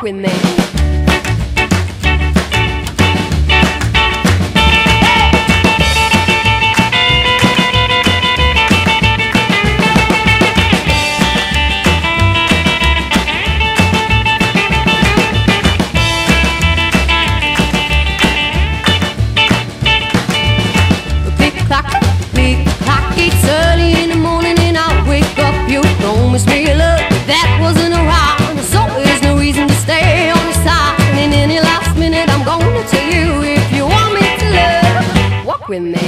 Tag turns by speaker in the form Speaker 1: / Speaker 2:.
Speaker 1: walk with me.
Speaker 2: It's early in the morning and I'll wake up. You promised me love, that wasn't around. So there's no reason to stay on your side. And in any last minute I'm gonna tell you, if you want me to love, walk with me.